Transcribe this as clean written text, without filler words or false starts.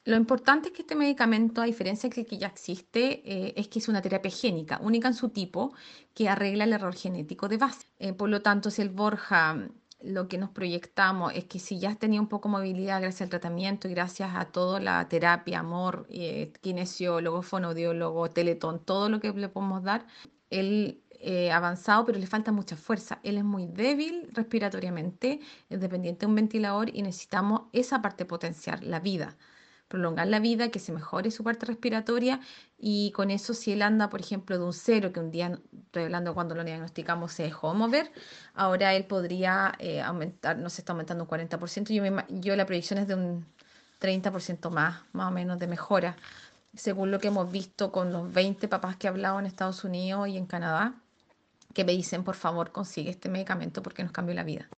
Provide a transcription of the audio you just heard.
Lo importante es que este medicamento, a diferencia del que ya existe, es que es una terapia génica, única en su tipo, que arregla el error genético de base. Por lo tanto, si el Borja, lo que nos proyectamos es que si ya has tenido un poco de movilidad gracias al tratamiento y gracias a toda la terapia, amor, kinesiólogo, fonoaudiólogo, teletón, todo lo que le podemos dar, él avanzado, pero le falta mucha fuerza. Él es muy débil respiratoriamente, es dependiente de un ventilador y necesitamos esa parte potenciar, la vida, prolongar la vida, que se mejore su parte respiratoria y con eso si él anda, por ejemplo, de un cero, que un día, estoy hablando cuando lo diagnosticamos, se dejó mover, ahora él podría aumentar, no se está aumentando un 40%, yo la proyección es de un 30% más o menos de mejora, según lo que hemos visto con los 20 papás que he hablado en Estados Unidos y en Canadá, que me dicen, por favor, consigue este medicamento porque nos cambió la vida.